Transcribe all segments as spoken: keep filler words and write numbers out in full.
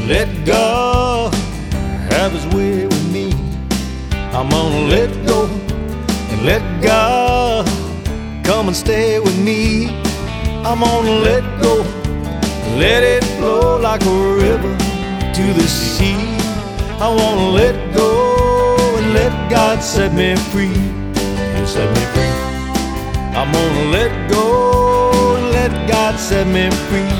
Let God have his way with me. I'm gonna let go and let God come and stay with me. I'm gonna let go, let it flow like a river to the sea. I wanna let go and let God set me free. He'll set me free. I'm gonna let go and let God set me free.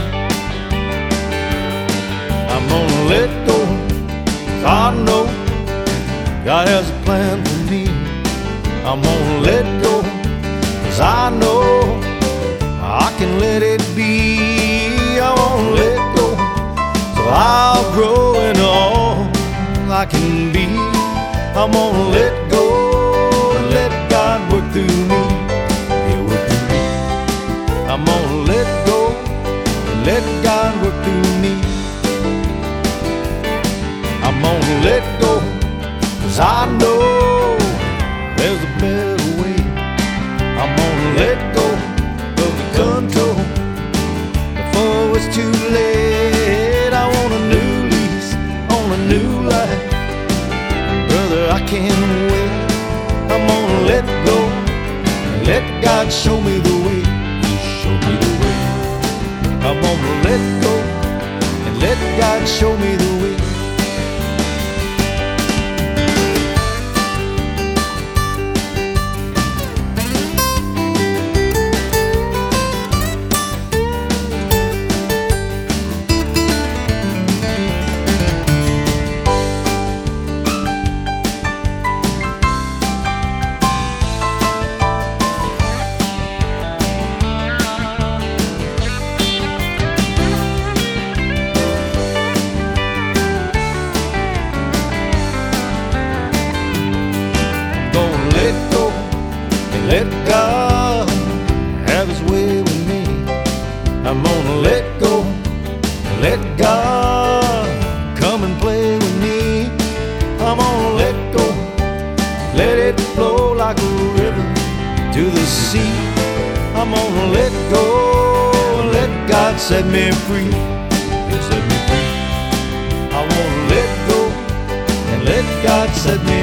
I'm gonna let go, 'cause I know God has a plan for me. I'm gonna let go, 'cause I know I can let it be. I wanna let go, so I'll grow into all I can be. I'm gonna let go and let God work through me. He'll work through me. I'm gonna let go and let God work through me. I'm gonna let go, 'cause I know there's a better way. I'm gonna let go of the control before it's too late. I want a new lease on a new life, brother, I can't wait. I'm gonna let go and let God show me the way. Show me the way. I'm gonna let go and let God show me the way. Let God have his way with me. I'm gonna let go, let God come and play with me. I'm gonna let go, let it flow like a river to the sea. I'm gonna let go, let God set me free. He'll set me free. I wanna let go and let God set me